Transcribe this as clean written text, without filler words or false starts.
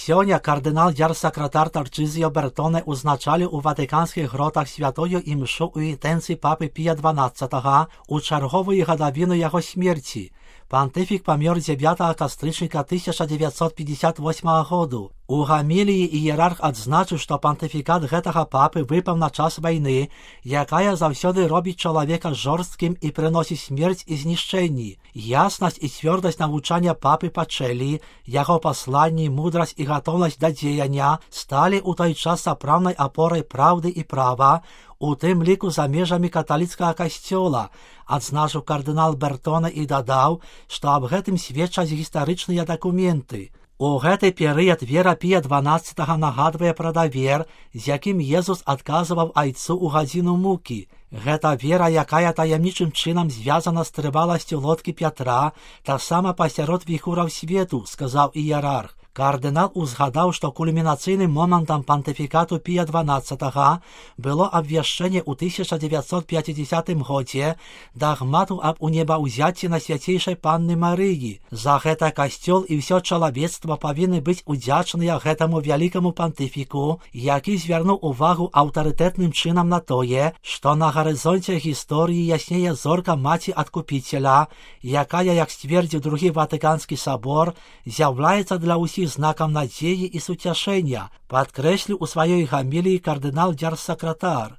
Сёння кардынал дзяржсакратар Тарчызіо Бертоне узначаліў у ватыканскіх гротах святую імшу ў інтэнцыі папы Пія XII у чарговую гадавіну яго смерці. Пантыфік памёр 9 кастрычніка 1958 году. У гаміліі іерарх адзначыў, што пантыфікат гэтага папы выпаў на час вайны, якая заўсёды робіць чалавека жорсткім і прыносіць смерць і знішчэнні. Яснасць і цвёрдасць навучання папы пачэлі, яго пасланні, мудрасць і гатоўнасць да дзеяння сталі ў той час сапраўднай апорай праўды і права, у тым ліку за межамі каталіцкага касцёла, адзначыў кардынал Бертоне і дадаў, што аб гэтым сведчаць гістарычныя дакументы. У гэты перыяд вера Пія XII нагадвае пра давер, з якім Езус адказваў айцу ў гадзіну мукі. Гэта вера, якая таямнічым чынам звязана з трываласцю лодкі Пятра, таксама пасярод віхураў свету, сказаў іерарх. Кардынал узгадаў, што кульмінацыйным момантам пантыфікату Пія XII было абвяшчэнне ў 1950 годзе дагмату аб унебаўзяцці Найсвяцейшай Панны Марыі. За гэта касцёл і ўсё чалавецтва павінны быць удзячныя гэтаму вялікаму пантыфіку, які звярнуў увагу аўтарытэтным чынам на тое, што на гарызонце гісторыі яснее зорка маці адкупіцеля, якая, як сцвердзіў другі Ватыканскі сабор, з'яўляецца для ўсіх знакам надзеі і суцяшэння, падкрэсліў у сваёй гаміліі кардынал дзяржсакратар.